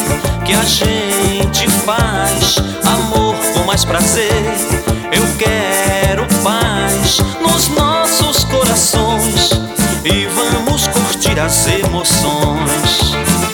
que a gente faz amor com mais prazer. Eu quero paz nos nossos corações e vamos curtir as emoções.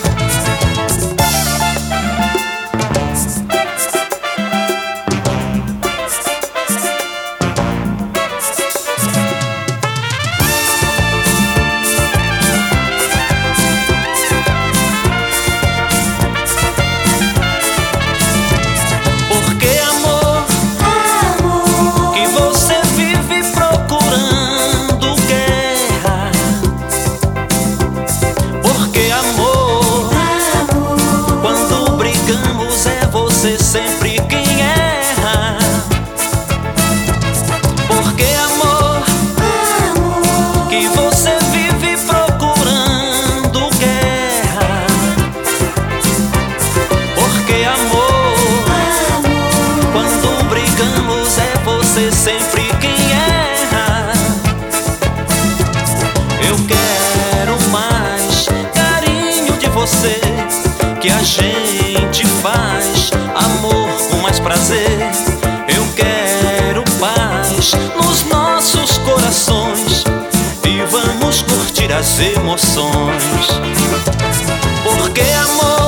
Sempre quem erra. Porque amor, que você vive procurando guerra. Porque amor, quando brigamos é você sempre quem erra. Eu quero mais carinho de você, que a gente faz amor com mais prazer. Eu quero paz nos nossos corações e vamos curtir as emoções. Porque amor